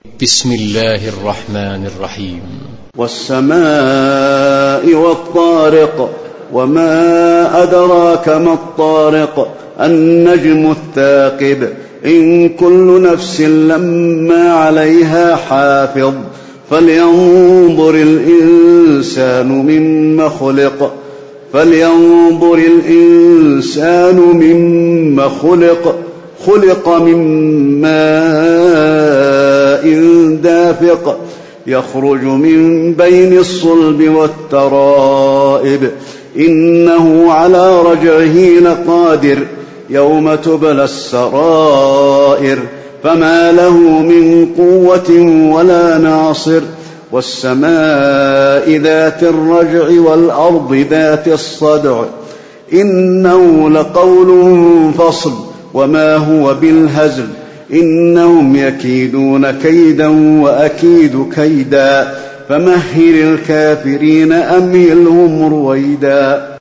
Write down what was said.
بسم الله الرحمن الرحيم. والسماء والطارق، وما أدراك ما الطارق، النجم الثاقب، إن كل نفس لما عليها حافظ، فلينظر الإنسان مما خلق، خلق من ماء دافق، يخرج من بين الصلب والترائب، إنه على رجعه لقادر، يوم تبلى السرائر، فما له من قوة ولا ناصر. والسماء ذات الرجع والأرض ذات الصدع، إنه لقول فصل وما هو بالهزل، إنهم يكيدون كيدا وأكيد كيدا، فمهل الكافرين أمهلهم رويدا.